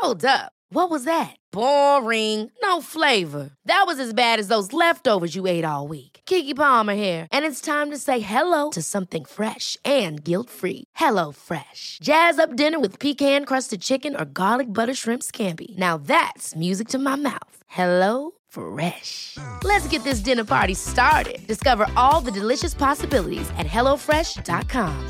Hold up. What was that? Boring. No flavor. That was as bad as those leftovers you ate all week. Keke Palmer here, and it's time to say hello to something fresh and guilt-free. Hello Fresh. Jazz up dinner with pecan-crusted chicken or garlic butter shrimp scampi. Now that's music to my mouth. Hello Fresh. Let's get this dinner party started. Discover all the delicious possibilities at hellofresh.com.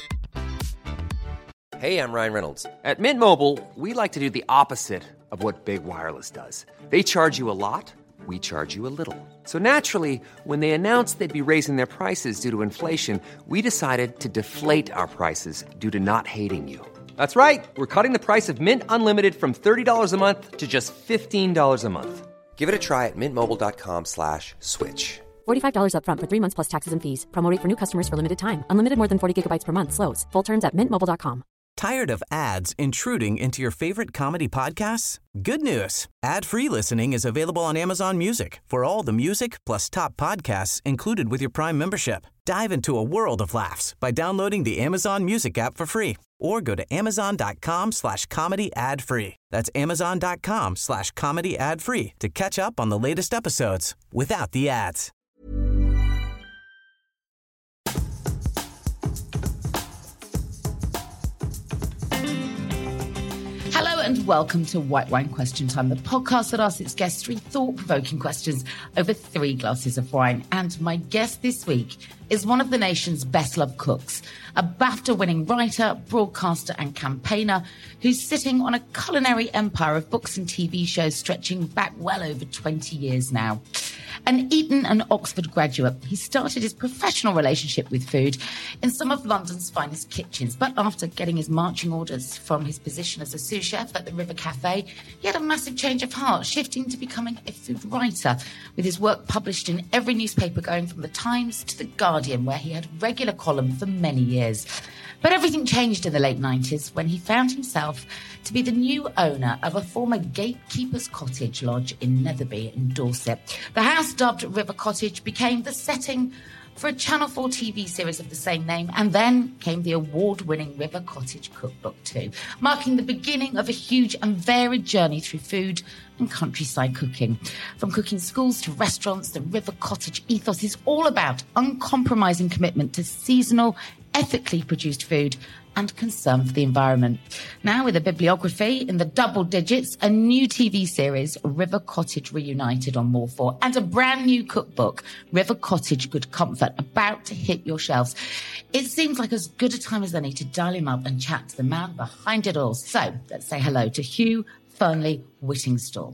Hey, I'm Ryan Reynolds. At Mint Mobile, we like to do the opposite of what Big Wireless does. They charge you a lot, we charge you a little. So naturally, when they announced they'd be raising their prices due to inflation, we decided to deflate our prices due to not hating you. That's right. We're cutting the price of Mint Unlimited from $30 a month to just $15 a month. Give it a try at mintmobile.com/switch. $45 up front for 3 months plus taxes and fees. Promo rate for new customers for limited time. Unlimited more than 40 gigabytes per month. Slows full terms at mintmobile.com. Tired of ads intruding into your favorite comedy podcasts? Good news. Ad-free listening is available on Amazon Music for all the music plus top podcasts included with your Prime membership. Dive into a world of laughs by downloading the Amazon Music app for free or go to amazon.com/comedy ad-free. That's amazon.com/comedy ad-free to catch up on the latest episodes without the ads. Hello and welcome to White Wine Question Time, the podcast that asks its guests 3 thought-provoking questions over 3 glasses of wine. And my guest this week is one of the nation's best-loved cooks, a BAFTA-winning writer, broadcaster and campaigner who's sitting on a culinary empire of books and TV shows stretching back well over 20 years now. An Eton and Oxford graduate, he started his professional relationship with food in some of London's finest kitchens. But after getting his marching orders from his position as a sous chef at the River Cafe, he had a massive change of heart, shifting to becoming a food writer, with his work published in every newspaper going from The Times to The Guardian, where he had a regular column for many years. But everything changed in the late 90s when he found himself to be the new owner of a former gatekeeper's cottage lodge in Netherby in Dorset. The house, dubbed River Cottage, became the setting for a Channel 4 TV series of the same name, and then came the award-winning River Cottage Cookbook too, marking the beginning of a huge and varied journey through food and countryside cooking. From cooking schools to restaurants, the River Cottage ethos is all about uncompromising commitment to seasonal, ethically produced food and concern for the environment. Now with a bibliography in the double digits, a new TV series, River Cottage Reunited on More 4, and a brand new cookbook, River Cottage Good Comfort, about to hit your shelves. It seems like as good a time as any to dial him up and chat to the man behind it all. So let's say hello to Hugh Fearnley Whittingstall.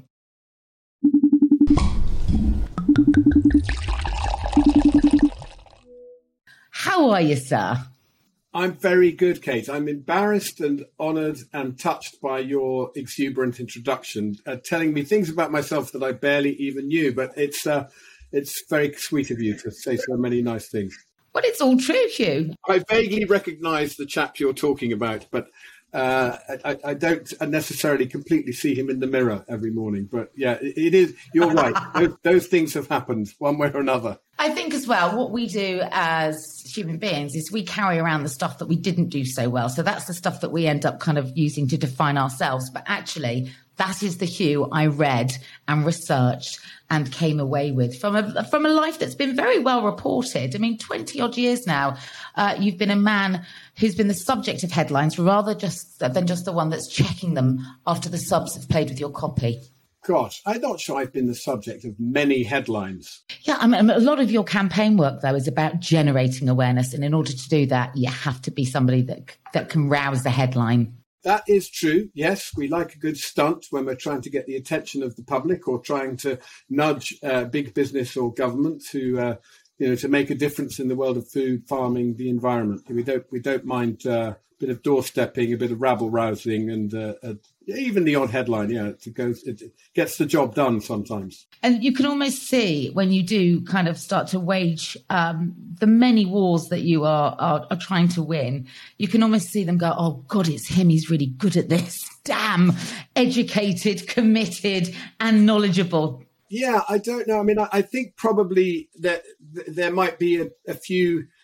How are you, sir? I'm very good, Kate. I'm embarrassed and honoured and touched by your exuberant introduction, telling me things about myself that I barely even knew. But it's very sweet of you to say so many nice things. Well, it's all true, Hugh. I vaguely recognise the chap you're talking about, but I don't necessarily completely see him in the mirror every morning. But yeah, it is. You're right. Those things have happened one way or another. I think as well, what we do as human beings is we carry around the stuff that we didn't do so well. So that's the stuff that we end up kind of using to define ourselves. But actually, that is the Hugh I read and researched and came away with from a life that's been very well reported. I mean, 20 odd years now, you've been a man who's been the subject of headlines rather than just the one that's checking them after the subs have played with your copy. Gosh, I'm not sure I've been the subject of many headlines. Yeah, I mean, a lot of your campaign work, though, is about generating awareness. And in order to do that, you have to be somebody that can rouse the headline. That is true. Yes, we like a good stunt when we're trying to get the attention of the public or trying to nudge big business or government to make a difference in the world of food, farming, the environment. We don't mind a bit of doorstepping, a bit of rabble rousing, and even the odd headline. Yeah, it gets the job done sometimes. And you can almost see when you do kind of start to wage the many wars that you are trying to win. You can almost see them go, "Oh God, it's him. He's really good at this. Damn, educated, committed, and knowledgeable." Yeah, I don't know. I mean, I think probably that there might be a few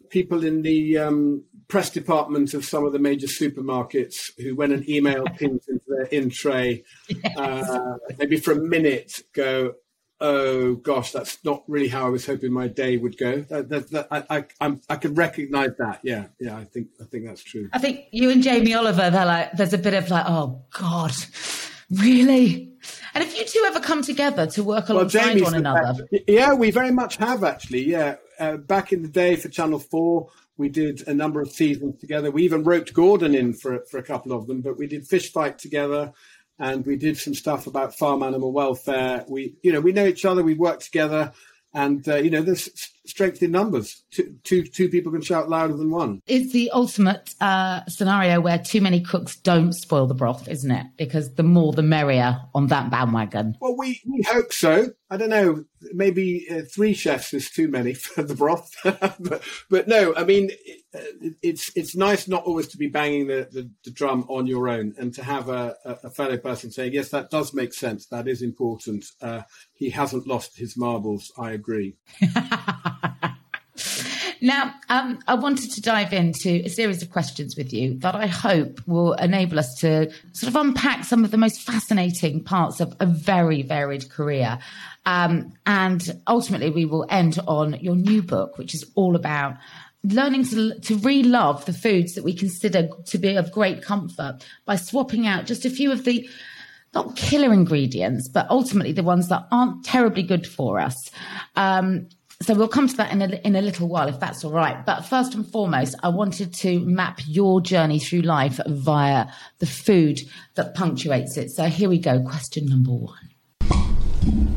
people in the press department of some of the major supermarkets who, when an email pings into their in tray, maybe for a minute go, "Oh gosh, that's not really how I was hoping my day would go." I can recognise that. Yeah, I think that's true. I think you and Jamie Oliver, they're like, there's a bit of like, "Oh God, really?" And if you two ever come together to work alongside one another? Yeah, we very much have, actually. Yeah, back in the day for Channel 4, we did a number of seasons together. We even roped Gordon in for a couple of them, but we did Fish Fight together, and we did some stuff about farm animal welfare. We know each other. We work together, and there's strength in numbers. Two people can shout louder than one. It's the ultimate scenario where too many cooks don't spoil the broth, isn't it? Because the more the merrier on that bandwagon. Well, we hope so. I don't know. Maybe 3 chefs is too many for the broth. but no, I mean, it's nice not always to be banging the drum on your own, and to have a fellow person saying, yes, that does make sense. That is important. He hasn't lost his marbles. I agree. Now, I wanted to dive into a series of questions with you that I hope will enable us to sort of unpack some of the most fascinating parts of a very varied career. And ultimately, we will end on your new book, which is all about learning to re-love the foods that we consider to be of great comfort by swapping out just a few of the not killer ingredients, but ultimately the ones that aren't terribly good for us. So we'll come to that in a little while, if that's all right. But first and foremost, I wanted to map your journey through life via the food that punctuates it. So here we go. Question number 1.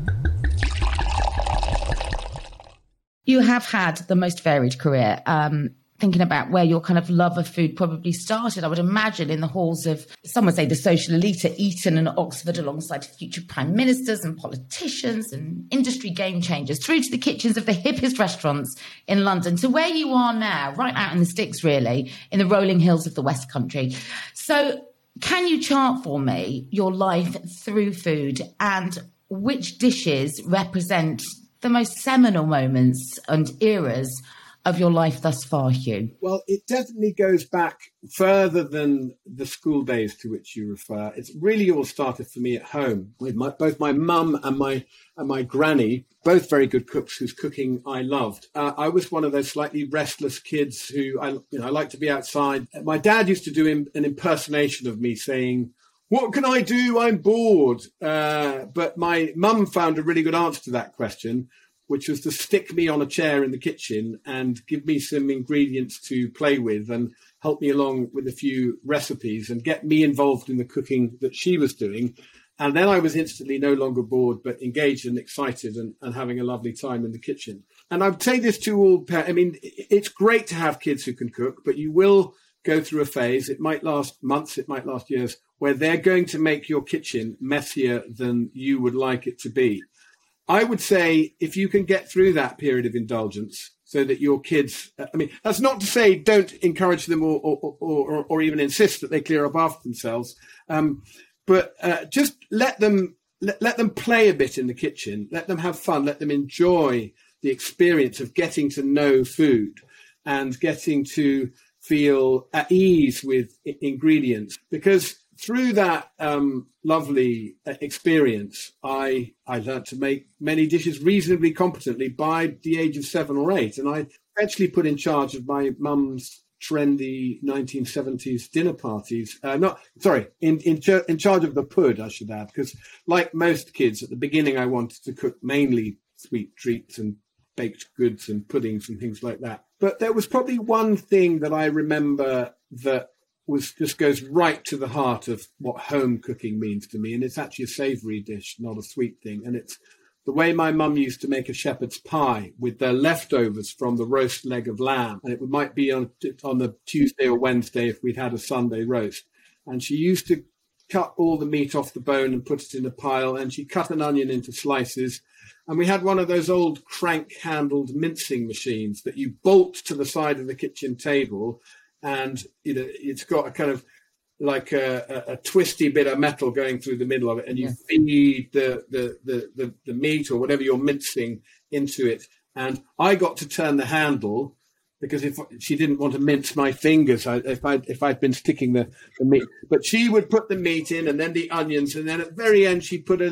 You have had the most varied career. Thinking about where your kind of love of food probably started, I would imagine in the halls of, some would say, the social elite at Eton and Oxford, alongside future prime ministers and politicians and industry game changers, through to the kitchens of the hippest restaurants in London, to where you are now, right out in the sticks, really, in the rolling hills of the West Country. So can you chart for me your life through food, and which dishes represent the most seminal moments and eras of your life thus far, Hugh? Well, it definitely goes back further than the school days to which you refer. It's really all started for me at home with both my mum and my granny, both very good cooks whose cooking I loved. I was one of those slightly restless kids who I like to be outside. My dad used to do an impersonation of me saying, "What can I do? I'm bored." But my mum found a really good answer to that question, which was to stick me on a chair in the kitchen and give me some ingredients to play with and help me along with a few recipes and get me involved in the cooking that she was doing. And then I was instantly no longer bored, but engaged and excited and having a lovely time in the kitchen. And I'd say this to all parents. I mean, it's great to have kids who can cook, but you will go through a phase. It might last months, it might last years, where they're going to make your kitchen messier than you would like it to be. I would say if you can get through that period of indulgence so that your kids, I mean, that's not to say don't encourage them or even insist that they clear up after themselves. But just let them play a bit in the kitchen, let them have fun, let them enjoy the experience of getting to know food and getting to feel at ease with ingredients. Because through that lovely experience, I learned to make many dishes reasonably competently by the age of 7 or 8. And I eventually put in charge of my mum's trendy 1970s dinner parties. In charge of the pud, I should add, because like most kids, at the beginning, I wanted to cook mainly sweet treats and baked goods and puddings and things like that. But there was probably one thing that I remember that just goes right to the heart of what home cooking means to me. And it's actually a savoury dish, not a sweet thing. And it's the way my mum used to make a shepherd's pie with the leftovers from the roast leg of lamb. And it might be on the Tuesday or Wednesday if we'd had a Sunday roast. And she used to cut all the meat off the bone and put it in a pile. And she cut an onion into slices. And we had one of those old crank-handled mincing machines that you bolt to the side of the kitchen table. And it's got a kind of like a twisty bit of metal going through the middle of it, and you feed the meat or whatever you're mincing into it. And I got to turn the handle because if she didn't want to mince my fingers, if I'd been sticking the meat. But she would put the meat in and then the onions, and then at the very end she'd put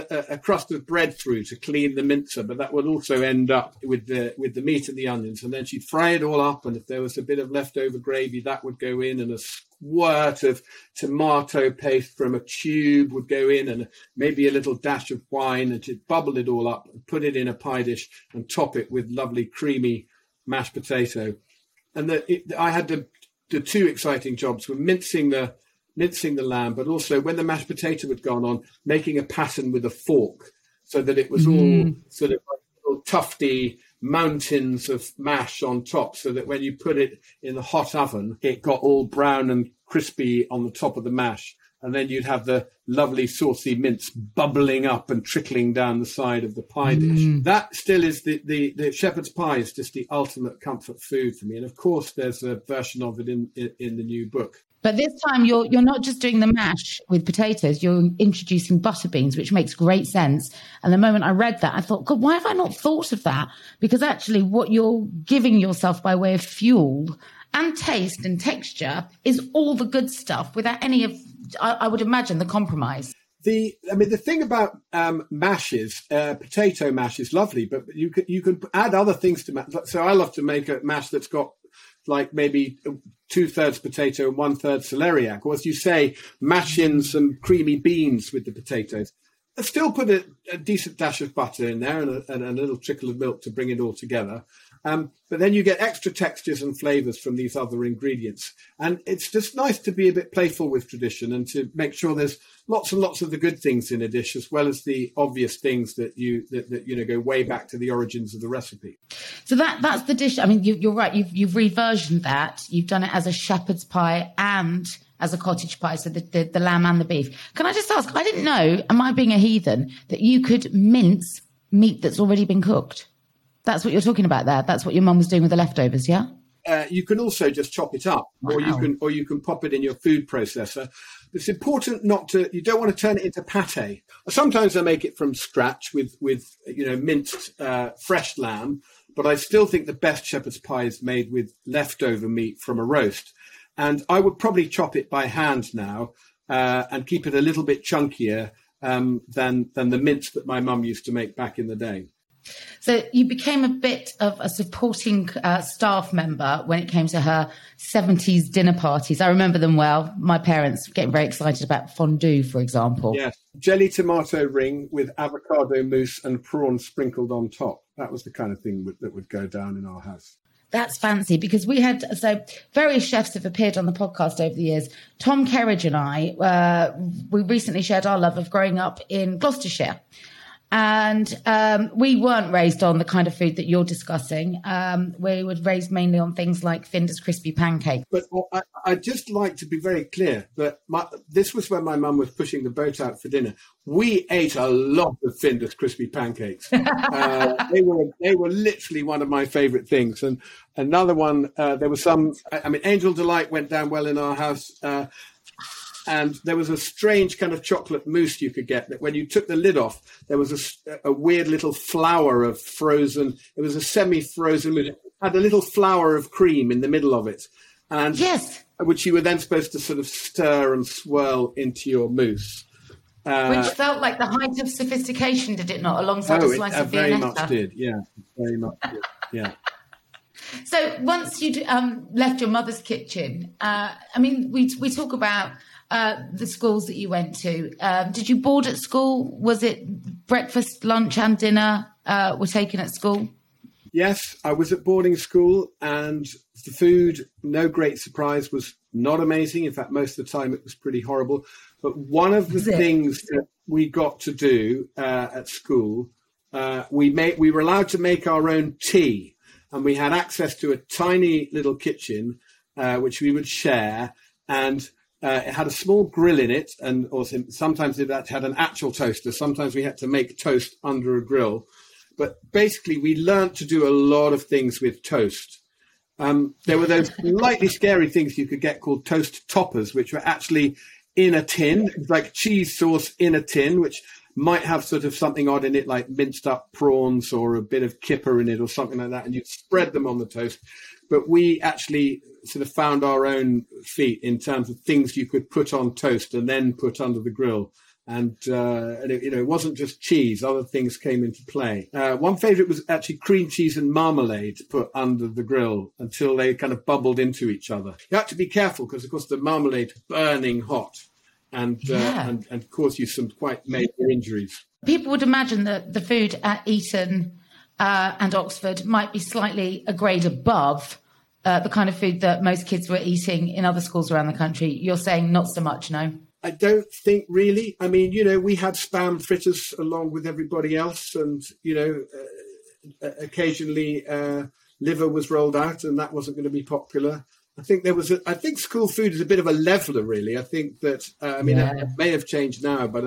a crust of bread through to clean the mincer. But that would also end up with the meat and the onions, and then she'd fry it all up. And if there was a bit of leftover gravy, that would go in, and a squirt of tomato paste from a tube would go in, and maybe a little dash of wine, and she'd bubble it all up and put it in a pie dish and top it with lovely creamy mashed potato. And I had the two exciting jobs were mincing the lamb, but also when the mashed potato had gone on, making a pattern with a fork so that it was all sort of like little tufty mountains of mash on top, so that when you put it in the hot oven, it got all brown and crispy on the top of the mash. And then you'd have the lovely saucy mince bubbling up and trickling down the side of the pie dish. That still is the shepherd's pie is just the ultimate comfort food for me. And of course, there's a version of it in the new book. But this time you're not just doing the mash with potatoes, you're introducing butter beans, which makes great sense. And the moment I read that, I thought, God, why have I not thought of that? Because actually what you're giving yourself by way of fuel and taste and texture is all the good stuff without any of, I would imagine, the compromise. The thing about mashes, potato mash is lovely, but you can add other things to mash. So I love to make a mash that's got like maybe 2/3 potato and 1/3 celeriac, or as you say, mash in some creamy beans with the potatoes. I still put a decent dash of butter in there and a little trickle of milk to bring it all together. But then you get extra textures and flavors from these other ingredients. And it's just nice to be a bit playful with tradition and to make sure there's lots and lots of the good things in a dish, as well as the obvious things that go way back to the origins of the recipe. So that's the dish. I mean, you're right. You've reversioned that. You've done it as a shepherd's pie and as a cottage pie, so the lamb and the beef. Can I just ask, I didn't know, am I being a heathen, that you could mince meat that's already been cooked? That's what you're talking about there. That's what your mum was doing with the leftovers, yeah? You can also just chop it up, wow. or you can pop it in your food processor. It's important you don't want to turn it into pate. Sometimes I make it from scratch with minced fresh lamb, but I still think the best shepherd's pie is made with leftover meat from a roast. And I would probably chop it by hand now and keep it a little bit chunkier than the mince that my mum used to make back in the day. So you became a bit of a supporting staff member when it came to her 70s dinner parties. I remember them well. My parents getting very excited about fondue, for example. Yes, jelly tomato ring with avocado mousse and prawns sprinkled on top. That was the kind of thing that would go down in our house. That's fancy, because various chefs have appeared on the podcast over the years. Tom Kerridge and I, we recently shared our love of growing up in Gloucestershire. And we weren't raised on the kind of food that you're discussing. We were raised mainly on things like Findus crispy pancakes. But I'd just like to be very clear that this was when my mum was pushing the boat out for dinner. We ate a lot of Findus crispy pancakes. They were literally one of my favourite things. And another one, there was some. Angel Delight went down well in our house. And there was a strange kind of chocolate mousse you could get that when you took the lid off, there was a weird little flower of frozen. It was a semi-frozen mousse. It had a little flower of cream in the middle of it. And yes. Which you were then supposed to sort of stir and swirl into your mousse. Which felt like the height of sophistication, did it not? Alongside a slice of Viennetta. Very much did, yeah. Very much did, yeah. So once you left your mother's kitchen, we talk about the schools that you went to. Did you board at school? Was it breakfast, lunch and dinner were taken at school? Yes, I was at boarding school, and the food, no great surprise, was not amazing. In fact, most of the time it was pretty horrible. But one of the things that we got to do at school, we were allowed to make our own tea, and we had access to a tiny little kitchen, which we would share, and it had a small grill in it, and also sometimes it had an actual toaster. Sometimes we had to make toast under a grill. But basically, we learned to do a lot of things with toast. There were those slightly scary things you could get called toast toppers, which were actually in a tin, like cheese sauce in a tin, which might have sort of something odd in it, like minced up prawns or a bit of kipper in it or something like that. And you'd spread them on the toast. but we actually sort of found our own feet in terms of things you could put on toast and then put under the grill. And it wasn't just cheese. Other things came into play. One favourite was actually cream cheese and marmalade put under the grill until they kind of bubbled into each other. You have to be careful because, of course, the marmalade is burning hot and cause you some quite major injuries. People would imagine that the food at Eton and Oxford might be slightly a grade above the kind of food that most kids were eating in other schools around the country. You're saying not so much, no? I don't think really. I mean, we had spam fritters along with everybody else, and occasionally liver was rolled out, and that wasn't going to be popular. I think I think school food is a bit of a leveler, really. I think that it may have changed now, but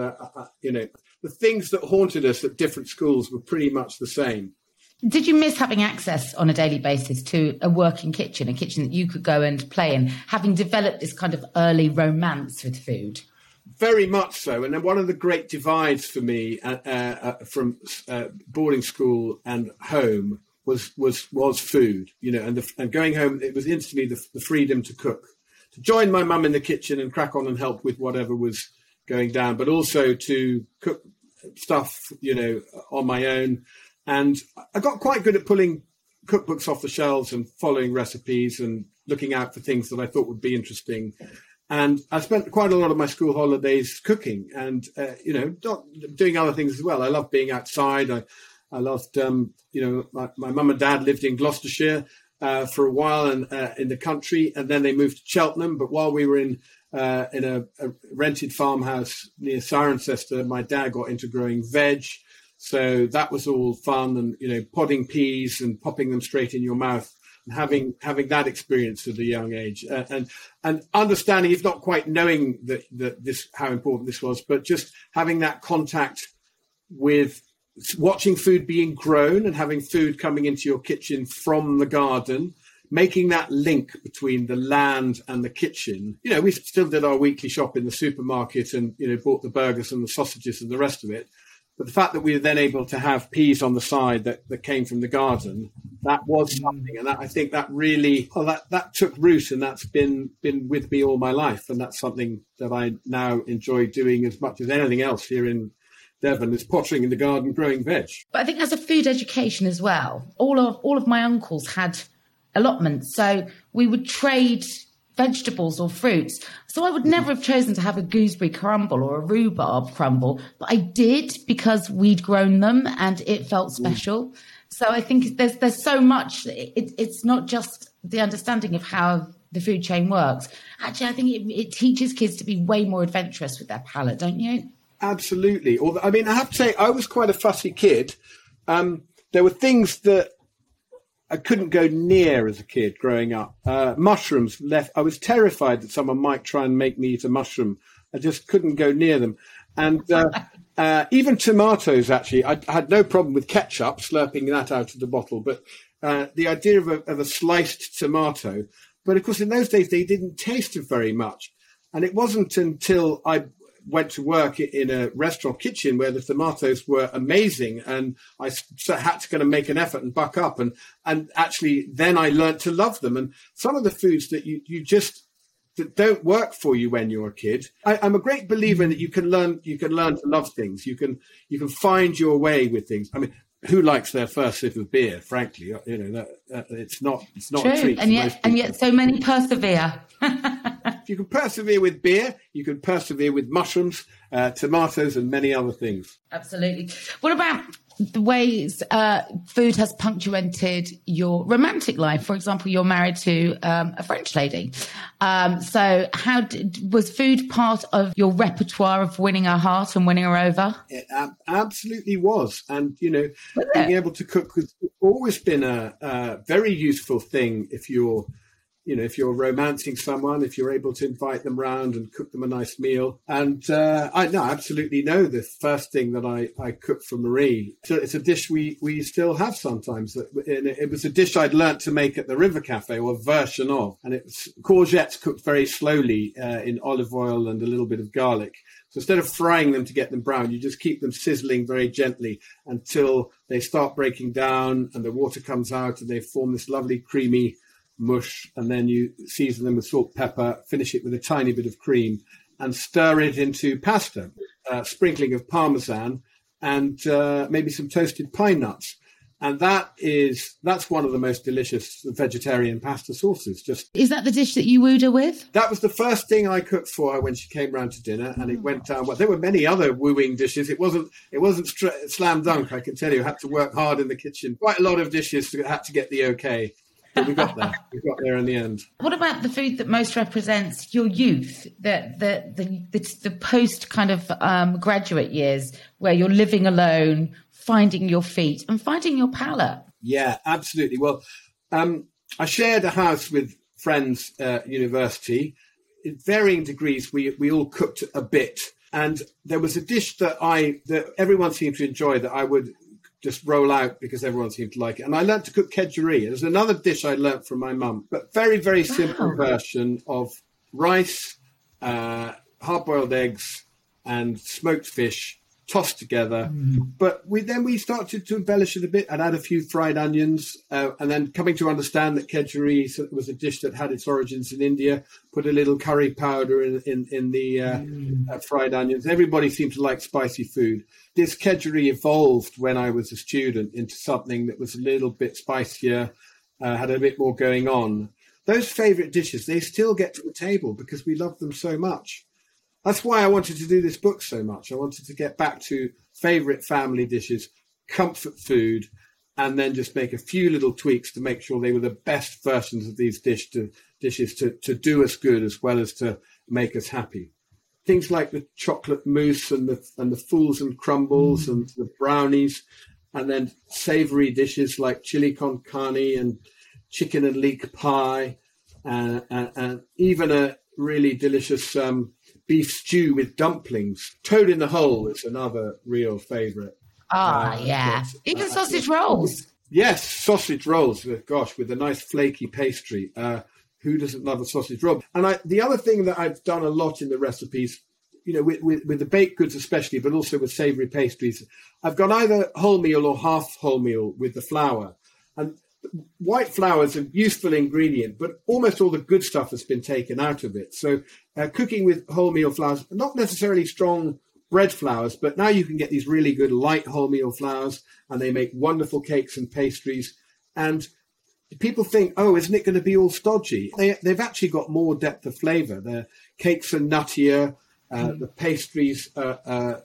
the things that haunted us at different schools were pretty much the same. Did you miss having access on a daily basis to a working kitchen, a kitchen that you could go and play in, having developed this kind of early romance with food? Very much so. And then one of the great divides for me from boarding school and home was food, and going home, it was instantly the freedom to cook, to join my mum in the kitchen and crack on and help with whatever was going down, but also to cook stuff, on my own. And I got quite good at pulling cookbooks off the shelves and following recipes and looking out for things that I thought would be interesting. And I spent quite a lot of my school holidays cooking and, doing other things as well. I loved being outside. I loved, my mum and dad lived in Gloucestershire for a while and in the country, and then they moved to Cheltenham. But while we were in a rented farmhouse near Cirencester, my dad got into growing veg. So that was all fun, and podding peas and popping them straight in your mouth, and having that experience at a young age, and understanding, if not quite knowing that this how important this was, but just having that contact with watching food being grown and having food coming into your kitchen from the garden, making that link between the land and the kitchen. We still did our weekly shop in the supermarket and bought the burgers and the sausages and the rest of it. But the fact that we were then able to have peas on the side that came from the garden, that was something. And I think that really, that took root, and that's been with me all my life. And that's something that I now enjoy doing as much as anything else here in Devon, is pottering in the garden, growing veg. But I think as a food education as well, all of my uncles had allotments. So we would trade vegetables or fruits. So I would never have chosen to have a gooseberry crumble or a rhubarb crumble, but I did because we'd grown them and it felt special. So I think there's so much. It's not just the understanding of how the food chain works. Actually, I think it teaches kids to be way more adventurous with their palate, don't you? Absolutely. I have to say, I was quite a fussy kid. There were things that I couldn't go near as a kid growing up. Mushrooms I was terrified that someone might try and make me eat a mushroom. I just couldn't go near them. And even tomatoes, actually, I had no problem with ketchup, slurping that out of the bottle. But the idea of a sliced tomato. But of course, in those days, they didn't taste very much. And it wasn't until I went to work in a restaurant kitchen where the tomatoes were amazing, and I had to kind of make an effort and buck up, and actually then I learned to love them. And some of the foods that you just that don't work for you when you're a kid, I'm a great believer in that you can learn to love things. You can find your way with things. I mean, who likes their first sip of beer? Frankly, it's not True. A treat. And yet so many persevere. If you can persevere with beer, you can persevere with mushrooms, tomatoes, and many other things. Absolutely. What about the ways food has punctuated your romantic life? For example, you're married to a French lady. So was food part of your repertoire of winning her heart and winning her over? It absolutely was. And, being able to cook has always been a very useful thing if you're romancing someone, if you're able to invite them round and cook them a nice meal. And I absolutely know the first thing that I cooked for Marie. So it's a dish we still have sometimes. It was a dish I'd learnt to make at the River Cafe, or a version of. And it's courgettes cooked very slowly in olive oil and a little bit of garlic. So instead of frying them to get them brown, you just keep them sizzling very gently until they start breaking down and the water comes out and they form this lovely creamy mush, and then you season them with salt, pepper, finish it with a tiny bit of cream, and stir it into pasta, sprinkling of Parmesan, and maybe some toasted pine nuts. And that's one of the most delicious vegetarian pasta sauces. Is that the dish that you wooed her with? That was the first thing I cooked for her when she came round to dinner, and it went down well. There were many other wooing dishes. It wasn't slam dunk, I can tell you. I had to work hard in the kitchen. Quite a lot of dishes had to get the okay. But we got there. We got there in the end. What about the food that most represents your youth, the post kind of graduate years where you're living alone, finding your feet and finding your palate? Yeah, absolutely. Well, I shared a house with friends at university. In varying degrees, we all cooked a bit. And there was a dish that everyone seemed to enjoy that I would just roll out because everyone seemed to like it. And I learned to cook kedgeree. There's another dish I learned from my mum, but very, very simple version of rice, hard-boiled eggs and smoked fish tossed together. But we started to embellish it a bit and add a few fried onions, and then coming to understand that kedgeree was a dish that had its origins in India, put a little curry powder in the fried onions. Everybody seemed to like spicy food. This kedgeree evolved when I was a student into something that was a little bit spicier, had a bit more going on. Those favourite dishes, they still get to the table because we love them so much. That's why I wanted to do this book so much. I wanted to get back to favourite family dishes, comfort food, and then just make a few little tweaks to make sure they were the best versions of these dishes to do us good as well as to make us happy. Things like the chocolate mousse and the fools and crumbles and the brownies, and then savoury dishes like chili con carne and chicken and leek pie, and even a really delicious beef stew with dumplings. Toad in the hole is another real favourite. Yeah. Even sausage rolls. Yes, sausage rolls. Gosh, with a nice flaky pastry. Who doesn't love a sausage roll? And the other thing that I've done a lot in the recipes, with the baked goods especially, but also with savoury pastries, I've gone either wholemeal or half wholemeal with the flour. And white flour is a useful ingredient, but almost all the good stuff has been taken out of it. So cooking with wholemeal flours, not necessarily strong bread flours, but now you can get these really good light wholemeal flours, and they make wonderful cakes and pastries. And people think, oh, isn't it going to be all stodgy? They've actually got more depth of flavour. Their cakes are nuttier, the pastries are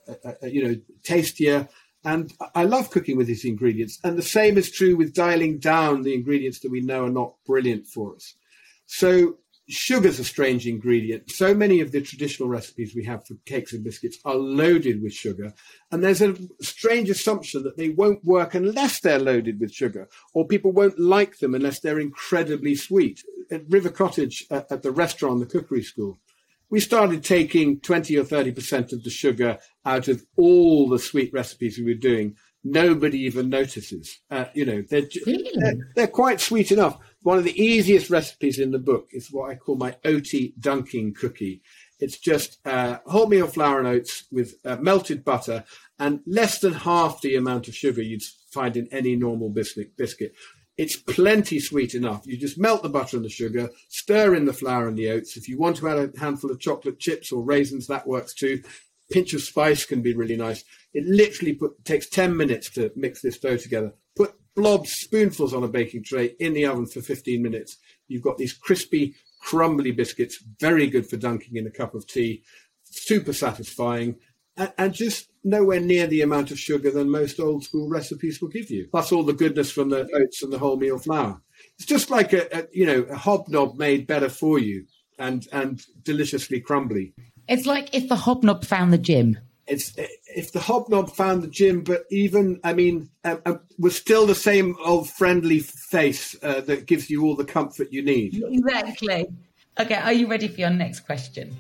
tastier. And I love cooking with these ingredients. And the same is true with dialing down the ingredients that we know are not brilliant for us. So sugar's a strange ingredient. So many of the traditional recipes we have for cakes and biscuits are loaded with sugar. And there's a strange assumption that they won't work unless they're loaded with sugar, or people won't like them unless they're incredibly sweet. At River Cottage, at the restaurant, the cookery school, we started taking 20 or 30% of the sugar out of all the sweet recipes we were doing. Nobody even notices. They're quite sweet enough. One of the easiest recipes in the book is what I call my oaty dunking cookie. It's just wholemeal flour and oats with melted butter and less than half the amount of sugar you'd find in any normal biscuit. It's plenty sweet enough. You just melt the butter and the sugar, stir in the flour and the oats. If you want to add a handful of chocolate chips or raisins, that works too. Pinch of spice can be really nice. It literally takes 10 minutes to mix this dough together. Put blobs, spoonfuls on a baking tray in the oven for 15 minutes. You've got these crispy, crumbly biscuits, very good for dunking in a cup of tea, super satisfying, and just nowhere near the amount of sugar than most old school recipes will give you. Plus all the goodness from the oats and the wholemeal flour. It's just like a hobnob made better for you and deliciously crumbly. It's like if the hobnob found the gym. It's if the hobnob found the gym, but even, was still the same old friendly face that gives you all the comfort you need. Exactly. Okay, are you ready for your next question?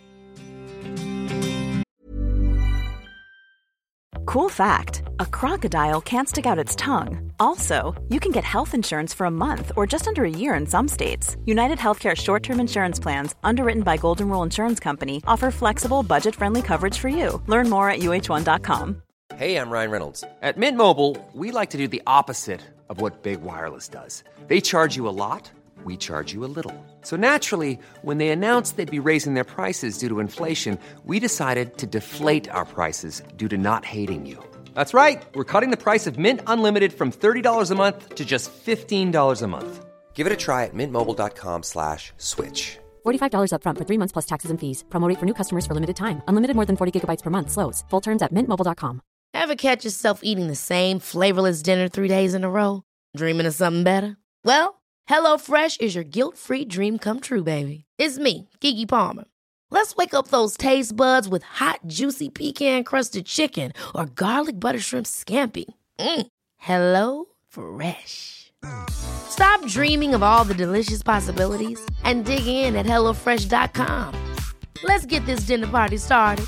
Cool fact, a crocodile can't stick out its tongue. Also, you can get health insurance for a month or just under a year in some states. United Healthcare short-term insurance plans, underwritten by Golden Rule Insurance Company, offer flexible, budget-friendly coverage for you. Learn more at UH1.com. Hey, I'm Ryan Reynolds. At Mint Mobile, we like to do the opposite of what Big Wireless does. They charge you a lot. we charge you a little. So naturally, when they announced they'd be raising their prices due to inflation, we decided to deflate our prices due to not hating you. That's right. We're cutting the price of Mint Unlimited from $30 a month to just $15 a month. Give it a try at mintmobile.com/switch. $45 up front for 3 months plus taxes and fees. Promo rate for new customers for limited time. Unlimited more than 40 gigabytes per month. Slows full terms at mintmobile.com. Ever catch yourself eating the same flavorless dinner 3 days in a row? Dreaming of something better? Well, HelloFresh is your guilt-free dream come true, baby. It's me, Keke Palmer. Let's wake up those taste buds with hot, juicy pecan-crusted chicken or garlic butter shrimp scampi. Hello Fresh. Stop dreaming of all the delicious possibilities and dig in at HelloFresh.com. Let's get this dinner party started.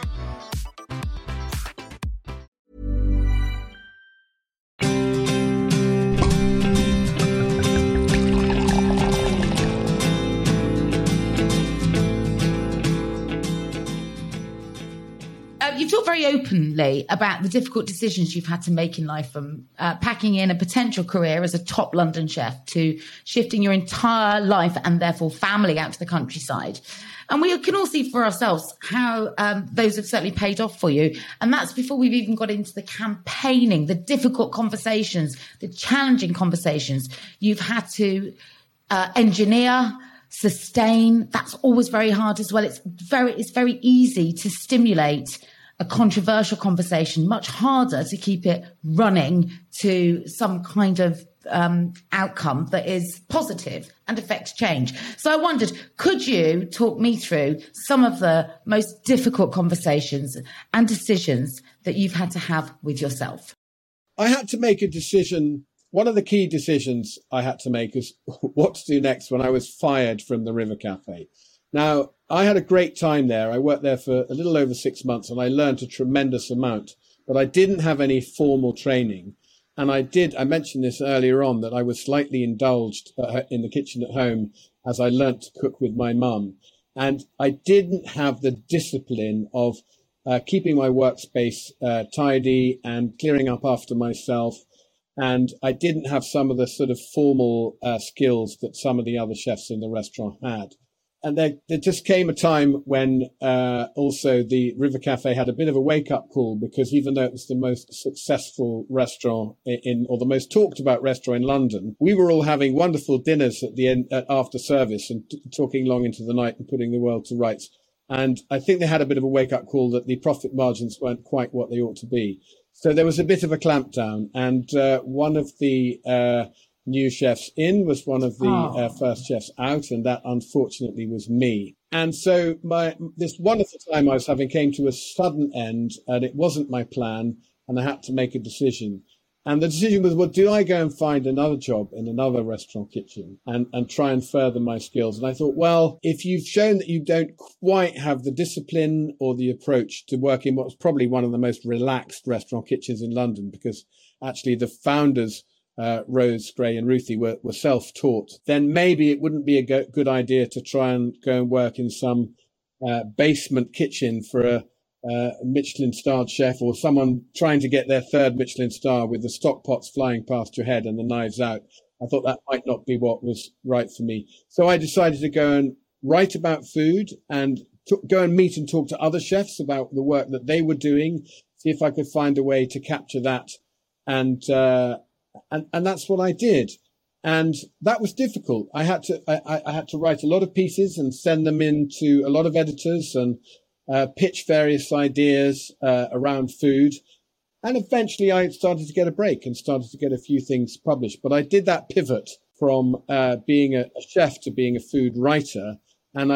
You've talked very openly about the difficult decisions you've had to make in life, from packing in a potential career as a top London chef to shifting your entire life and therefore family out to the countryside. And we can all see for ourselves how those have certainly paid off for you. And that's before we've even got into the campaigning, the difficult conversations, the challenging conversations you've had to engineer, sustain. That's always very hard as well. It's very easy to stimulate a controversial conversation, much harder to keep it running to some kind of outcome that is positive and affects change. So I wondered, could you talk me through some of the most difficult conversations and decisions that you've had to have with yourself? I had to make a decision. One of the key decisions I had to make is what to do next when I was fired from the River Cafe. Now, I had a great time there. I worked there for a little over 6 months and I learned a tremendous amount, but I didn't have any formal training. And I mentioned this earlier on, that I was slightly indulged in the kitchen at home as I learnt to cook with my mum. And I didn't have the discipline of keeping my workspace tidy and clearing up after myself. And I didn't have some of the sort of formal skills that some of the other chefs in the restaurant had. And there just came a time when also the River Cafe had a bit of a wake-up call, because even though it was the most successful restaurant or the most talked about restaurant in London, we were all having wonderful dinners at the end, after service, and talking long into the night and putting the world to rights. And I think they had a bit of a wake-up call that the profit margins weren't quite what they ought to be. So there was a bit of a clampdown, and one of the new chefs in was one of the first chefs out, and that unfortunately was me. And so this wonderful time I was having came to a sudden end, and it wasn't my plan, and I had to make a decision. And the decision was, well, do I go and find another job in another restaurant kitchen and try and further my skills? And I thought, well, if you've shown that you don't quite have the discipline or the approach to work in what's probably one of the most relaxed restaurant kitchens in London, because actually the founders, Rose, Gray and Ruthie, were self-taught, then maybe it wouldn't be a good idea to try and go and work in some basement kitchen for a Michelin-starred chef, or someone trying to get their third Michelin star with the stock pots flying past your head and the knives out. I thought that might not be what was right for me. So I decided to go and write about food and go and meet and talk to other chefs about the work that they were doing, see if I could find a way to capture that. And that's what I did. And that was difficult. I had to write a lot of pieces and send them in to a lot of editors and pitch various ideas around food. And eventually I started to get a break and started to get a few things published. But I did that pivot from being a chef to being a food writer. And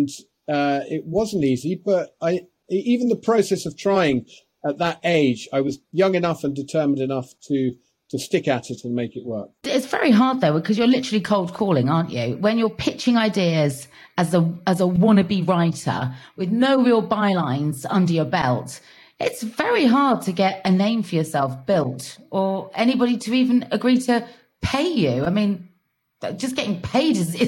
it wasn't easy, but even the process of trying at that age, I was young enough and determined enough to stick at it and make it work. It's very hard though, because you're literally cold calling, aren't you? When you're pitching ideas as a wannabe writer with no real bylines under your belt, it's very hard to get a name for yourself built or anybody to even agree to pay you. I mean, just getting paid is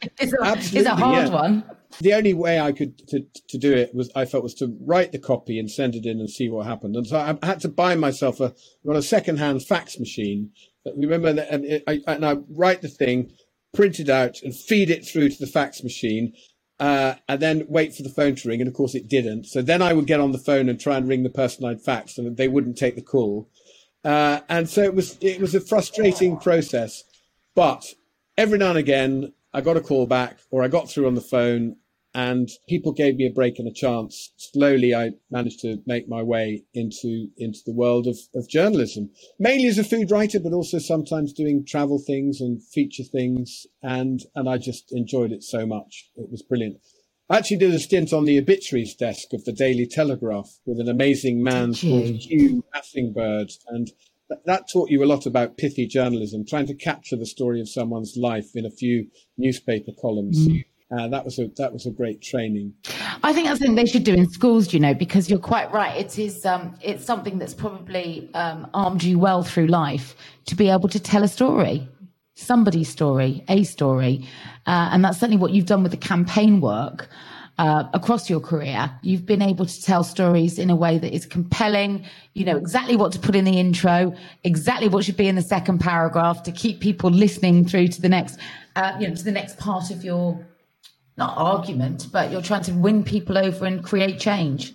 a hard one. The only way I could to do it was to write the copy and send it in and see what happened. And so I had to buy myself a second-hand fax machine. Remember that, and I write the thing, print it out and feed it through to the fax machine, and then wait for the phone to ring. And of course it didn't. So then I would get on the phone and try and ring the person I'd faxed, and they wouldn't take the call. And so it was a frustrating process. But every now and again, I got a call back, or I got through on the phone, and people gave me a break and a chance. Slowly, I managed to make my way into the world of journalism, mainly as a food writer, but also sometimes doing travel things and feature things. And I just enjoyed it so much. It was brilliant. I actually did a stint on the obituaries desk of the Daily Telegraph with an amazing man called Hugh Massingbird. And that taught you a lot about pithy journalism, trying to capture the story of someone's life in a few newspaper columns. That was a great training. I think that's something they should do in schools, because you're quite right. It is it's something that's probably armed you well through life to be able to tell a story, somebody's story, a story. And that's certainly what you've done with the campaign work across your career. You've been able to tell stories in a way that is compelling. You know exactly what to put in the intro, exactly what should be in the second paragraph to keep people listening through to the next, to the next part of your, not argument, but you're trying to win people over and create change.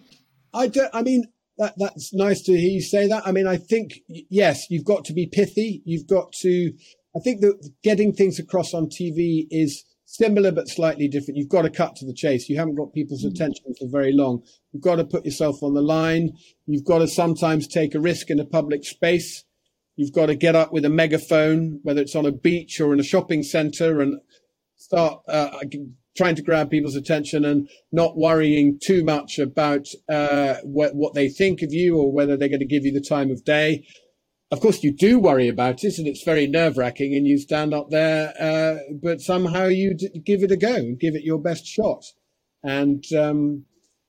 That's nice to hear you say that. I mean, I think, yes, you've got to be pithy. I think that getting things across on TV is similar but slightly different. You've got to cut to the chase. You haven't got people's attention for very long. You've got to put yourself on the line. You've got to sometimes take a risk in a public space. You've got to get up with a megaphone, whether it's on a beach or in a shopping centre, and start trying to grab people's attention and not worrying too much about what they think of you or whether they're going to give you the time of day. Of course, you do worry about it, and it's very nerve-wracking, and you stand up there, but somehow you give it a go and give it your best shot. And then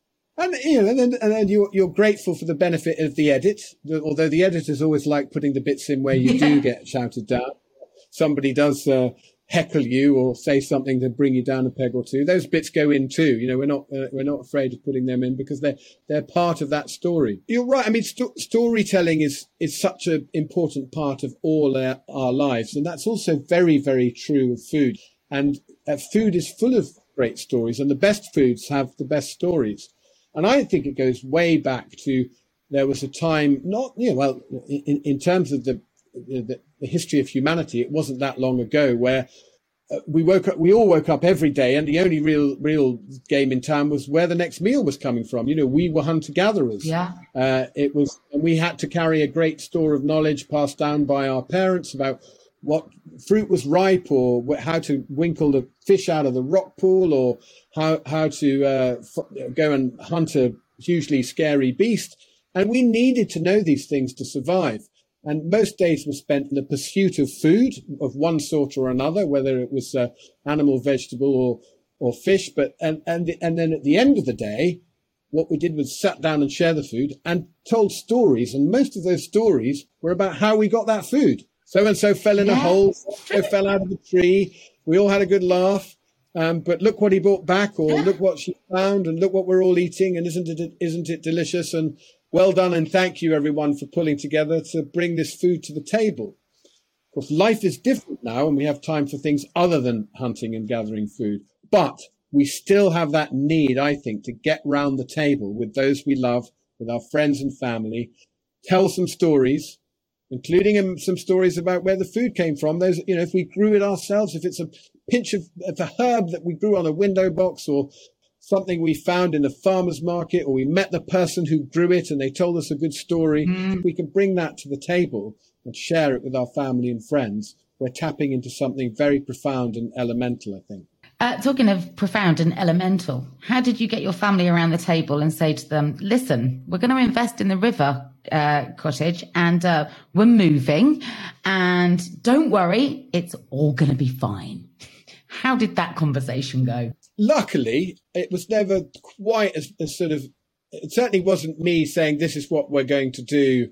you're grateful for the benefit of the edit, although the editors always like putting the bits in where you do get shouted down. Somebody does heckle you or say something to bring you down a peg or two. Those bits go in too. We're not afraid of putting them in because they're part of that story. You're right. I mean, storytelling is such an important part of all our lives, and that's also very, very true of food. And food is full of great stories, and the best foods have the best stories. And I think it goes way back to, there was a time, in terms of the history of humanity, it wasn't that long ago where we all woke up every day, and the only real game in town was where the next meal was coming from. We were hunter-gatherers. Yeah. And we had to carry a great store of knowledge passed down by our parents about what fruit was ripe, or how to winkle the fish out of the rock pool, or how to go and hunt a hugely scary beast. And we needed to know these things to survive. And most days were spent in the pursuit of food of one sort or another, whether it was animal, vegetable, or fish. And then at the end of the day, what we did was sat down and share the food and told stories. And most of those stories were about how we got that food. So-and-so fell in a hole, so fell out of the tree. We all had a good laugh. But look what he brought back, or look what she found, and look what we're all eating. And isn't it delicious? And well done, and thank you, everyone, for pulling together to bring this food to the table. Of course, life is different now, and we have time for things other than hunting and gathering food. But we still have that need, I think, to get round the table with those we love, with our friends and family, tell some stories, including some stories about where the food came from. Those, if we grew it ourselves, if it's a pinch of a herb that we grew on a window box, or something we found in the farmer's market, or we met the person who grew it and they told us a good story, we can bring that to the table and share it with our family and friends. We're tapping into something very profound and elemental, I think. Talking of profound and elemental, how did you get your family around the table and say to them, listen, we're going to invest in the river cottage, and we're moving, and don't worry, it's all going to be fine? How did that conversation go? Luckily, it was never quite as sort of, it certainly wasn't me saying, this is what we're going to do.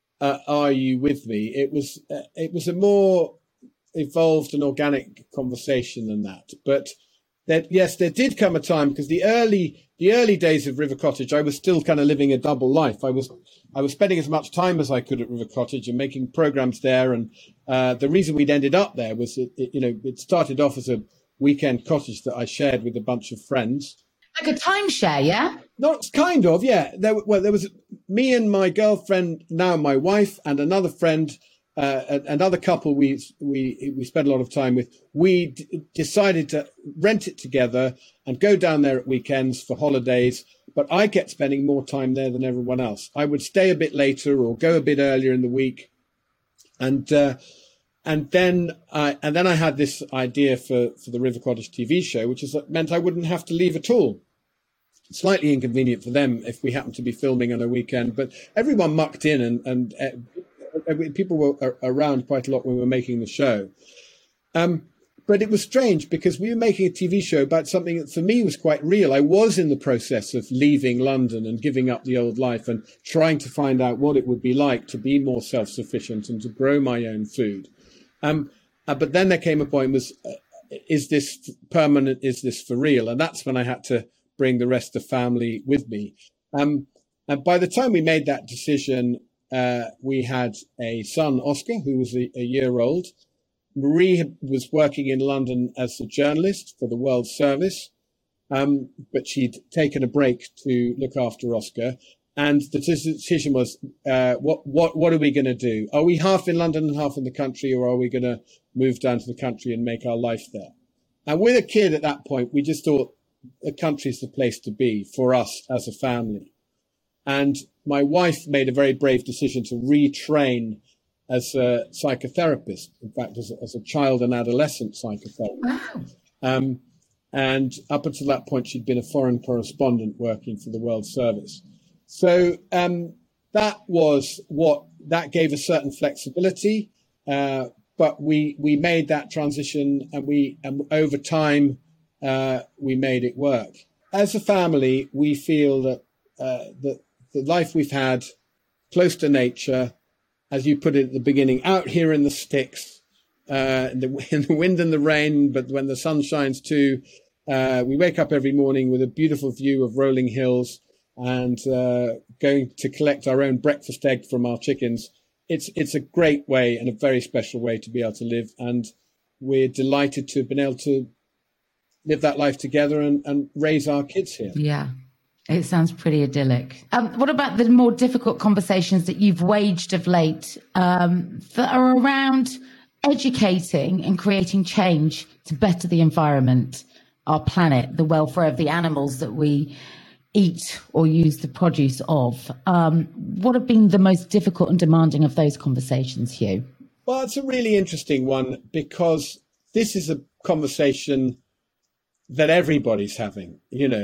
Are you with me? It was a more evolved and organic conversation than that. But yes, there did come a time, because the early days of River Cottage, I was still kind of living a double life. I was spending as much time as I could at River Cottage and making programs there. And the reason we'd ended up there was, it started off as a weekend cottage that I shared with a bunch of friends. Like a timeshare, yeah? Not kind of, yeah. There was me and my girlfriend, now my wife, and another friend, another couple we spent a lot of time with. We decided to rent it together and go down there at weekends for holidays. But I kept spending more time there than everyone else. I would stay a bit later or go a bit earlier in the week, and then I had this idea for the River Cottage TV show, which meant I wouldn't have to leave at all. Slightly inconvenient for them if we happened to be filming on a weekend, but everyone mucked in, and people were around quite a lot when we were making the show. But it was strange because we were making a TV show about something that for me was quite real. I was in the process of leaving London and giving up the old life and trying to find out what it would be like to be more self-sufficient and to grow my own food. But then there came a point, is this permanent? Is this for real? And that's when I had to bring the rest of the family with me. And by the time we made that decision, we had a son, Oscar, who was a year old. Marie was working in London as a journalist for the World Service, but she'd taken a break to look after Oscar. And the decision was, what are we going to do? Are we half in London and half in the country, or are we going to move down to the country and make our life there? And with a kid at that point, we just thought the country's the place to be for us as a family. And my wife made a very brave decision to retrain as a psychotherapist, in fact, as a child and adolescent psychotherapist. Wow. And up until that point, she'd been a foreign correspondent working for the World Service. So that gave a certain flexibility, but we made that transition, and over time we made it work. As a family, we feel that that the life we've had, close to nature, as you put it at the beginning, out here in the sticks, in the wind and the rain, but when the sun shines too, we wake up every morning with a beautiful view of rolling hills and going to collect our own breakfast egg from our chickens. It's a great way and a very special way to be able to live. And we're delighted to have been able to live that life together and raise our kids here. Yeah. It sounds pretty idyllic. What about the more difficult conversations that you've waged of late that are around educating and creating change to better the environment, our planet, the welfare of the animals that we eat or use the produce of? What have been the most difficult and demanding of those conversations, Hugh? Well, it's a really interesting one, because this is a conversation that everybody's having.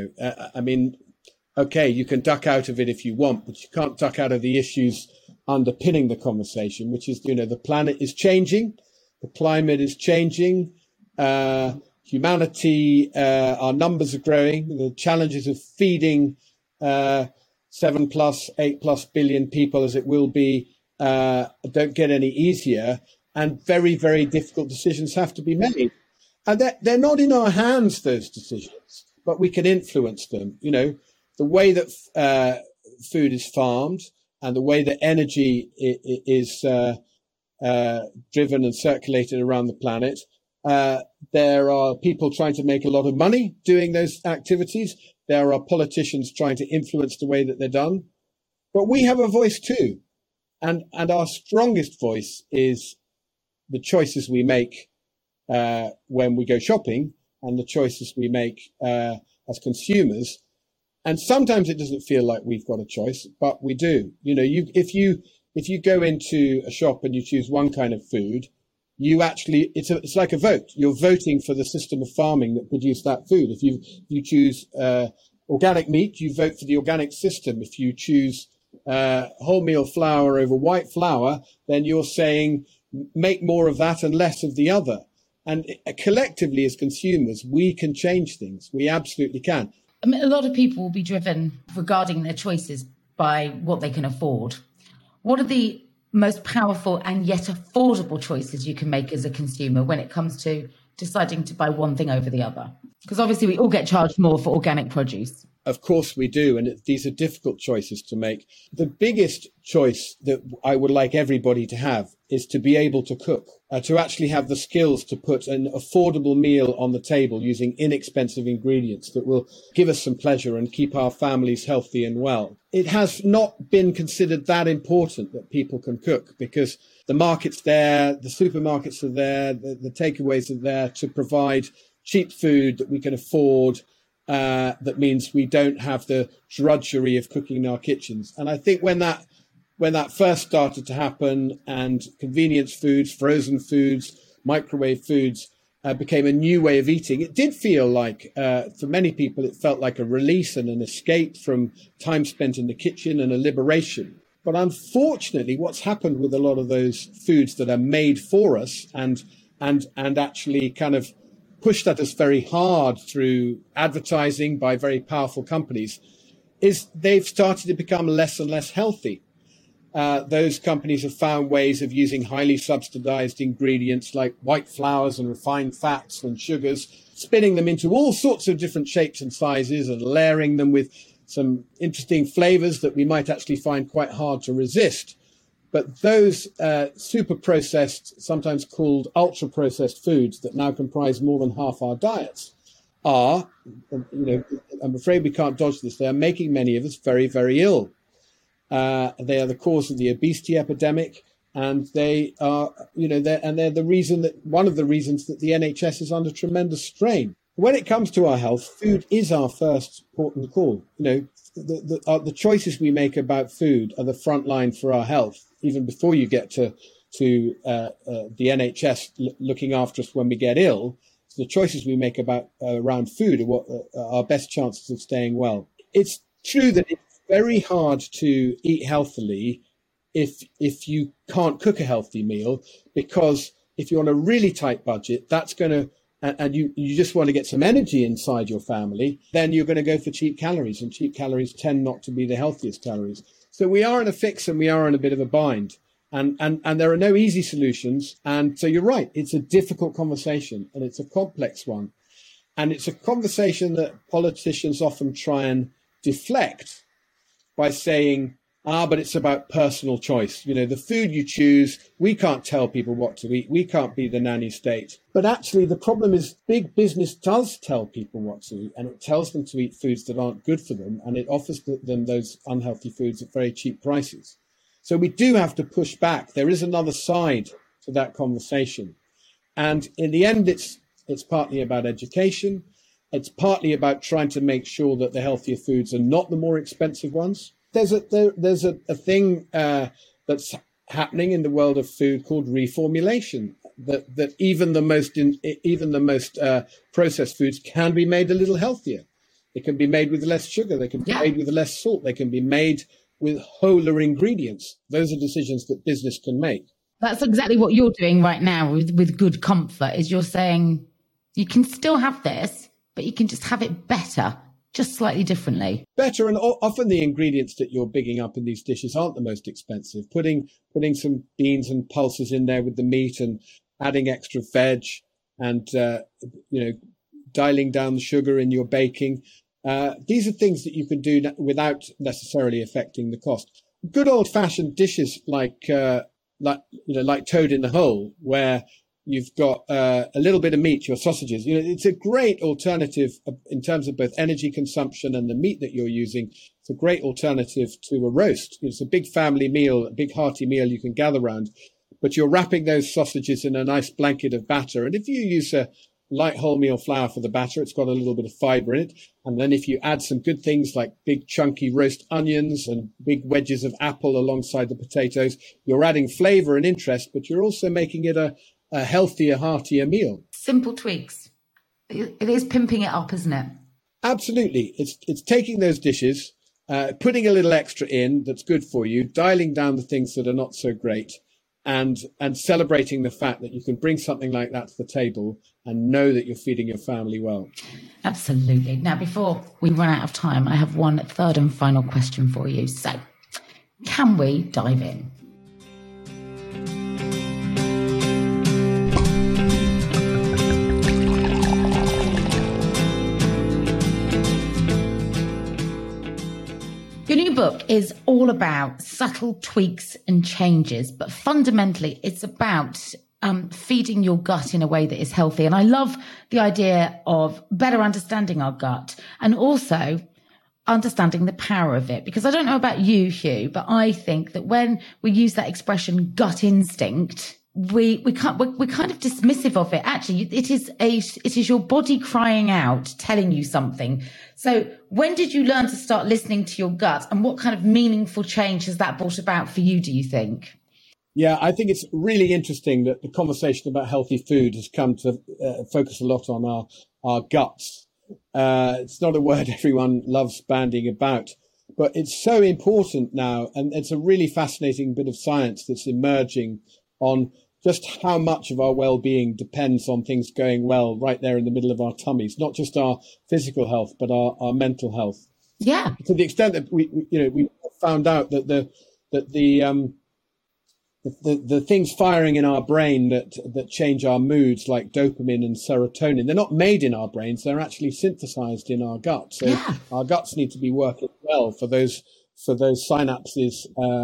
Okay, you can duck out of it if you want, but you can't duck out of the issues underpinning the conversation, which is, the planet is changing, the climate is changing, humanity, our numbers are growing, the challenges of feeding 7+, 8+ billion people, as it will be, don't get any easier, and very, very difficult decisions have to be made. And they're not in our hands, those decisions, but we can influence them. The way that food is farmed and the way that energy is driven and circulated around the planet. There are people trying to make a lot of money doing those activities. There are politicians trying to influence the way that they're done. But we have a voice too. And our strongest voice is the choices we make when we go shopping, and the choices we make as consumers. And sometimes it doesn't feel like we've got a choice, but we do. If you go into a shop and you choose one kind of food, it's like a vote. You're voting for the system of farming that produced that food. If you choose organic meat, you vote for the organic system. If you choose wholemeal flour over white flour, then you're saying make more of that and less of the other. And collectively as consumers, we can change things. We absolutely can. I mean, a lot of people will be driven regarding their choices by what they can afford. What are the most powerful and yet affordable choices you can make as a consumer when it comes to deciding to buy one thing over the other? Because obviously we all get charged more for organic produce. Of course we do. And these are difficult choices to make. The biggest choice that I would like everybody to have is to be able to cook, to actually have the skills to put an affordable meal on the table using inexpensive ingredients that will give us some pleasure and keep our families healthy and well. It has not been considered that important that people can cook because the market's there, the supermarkets are there, the takeaways are there to provide cheap food that we can afford. That means we don't have the drudgery of cooking in our kitchens. And I think when that first started to happen and convenience foods, frozen foods, microwave foods became a new way of eating, it did feel like, for many people, it felt like a release and an escape from time spent in the kitchen and a liberation. But unfortunately, what's happened with a lot of those foods that are made for us and actually kind of pushed at us very hard through advertising by very powerful companies is they've started to become less and less healthy. Those companies have found ways of using highly subsidized ingredients like white flours and refined fats and sugars, spinning them into all sorts of different shapes and sizes and layering them with some interesting flavors that we might actually find quite hard to resist. But those super processed, sometimes called ultra processed foods that now comprise more than half our diets are, I'm afraid we can't dodge this. They are making many of us very, very ill. They are the cause of the obesity epidemic, and they are, they're the reason that one of the reasons that the NHS is under tremendous strain. When it comes to our health, food is our first port of call. The choices we make about food are the front line for our health, even before you get to the NHS looking after us when we get ill. So the choices we make around food are what are our best chances of staying well. It's true that it's very hard to eat healthily if you can't cook a healthy meal, because if you're on a really tight budget, that's going to and you just want to get some energy inside your family, then you're going to go for cheap calories, and cheap calories tend not to be the healthiest calories. So we are in a fix and we are in a bit of a bind, and there are no easy solutions. And so you're right, it's a difficult conversation and it's a complex one. And it's a conversation that politicians often try and deflect by saying, but it's about personal choice. The food you choose, we can't tell people what to eat. We can't be the nanny state. But actually, the problem is big business does tell people what to eat, and it tells them to eat foods that aren't good for them, and it offers them those unhealthy foods at very cheap prices. So we do have to push back. There is another side to that conversation. And in the end, it's partly about education. It's partly about trying to make sure that the healthier foods are not the more expensive ones. There's a thing that's happening in the world of food called reformulation. That even the most processed foods can be made a little healthier. They can be made with less sugar. They can be made with less salt. They can be made with wholer ingredients. Those are decisions that business can make. That's exactly what you're doing right now with Good Comfort. Is you're saying you can still have this, but you can just have it better. Just slightly differently. Better, and often the ingredients that you're bigging up in these dishes aren't the most expensive. Putting some beans and pulses in there with the meat and adding extra veg and, dialing down the sugar in your baking. These are things that you can do without necessarily affecting the cost. Good old fashioned dishes like Toad in the Hole, where you've got a little bit of meat, your sausages. It's a great alternative in terms of both energy consumption and the meat that you're using. It's a great alternative to a roast. It's a big family meal, a big hearty meal you can gather around, but you're wrapping those sausages in a nice blanket of batter. And if you use a light wholemeal flour for the batter, it's got a little bit of fiber in it. And then if you add some good things like big chunky roast onions and big wedges of apple alongside the potatoes, you're adding flavor and interest, but you're also making it a healthier, heartier meal. Simple tweaks. It is pimping it up, isn't it? Absolutely. It's taking those dishes, putting a little extra in that's good for you, dialing down the things that are not so great, and celebrating the fact that you can bring something like that to the table and know that you're feeding your family well. Absolutely. Now, before we run out of time, I have one third and final question for you. So, can we dive in? Your new book is all about subtle tweaks and changes, but fundamentally it's about feeding your gut in a way that is healthy. And I love the idea of better understanding our gut and also understanding the power of it. Because I don't know about you, Hugh, but I think that when we use that expression gut instinct, we're kind of dismissive of it. Actually, it is your body crying out, telling you something. So when did you learn to start listening to your gut, and what kind of meaningful change has that brought about for you, do you think? Yeah, I think it's really interesting that the conversation about healthy food has come to focus a lot on our guts. It's not a word everyone loves bandying about, but it's so important now. And it's a really fascinating bit of science that's emerging on just how much of our well-being depends on things going well right there in the middle of our tummies, not just our physical health, but our mental health. Yeah. To the extent that we found out that the things firing in our brain that change our moods, like dopamine and serotonin, they're not made in our brains, they're actually synthesized in our gut. So our guts need to be working well for those synapses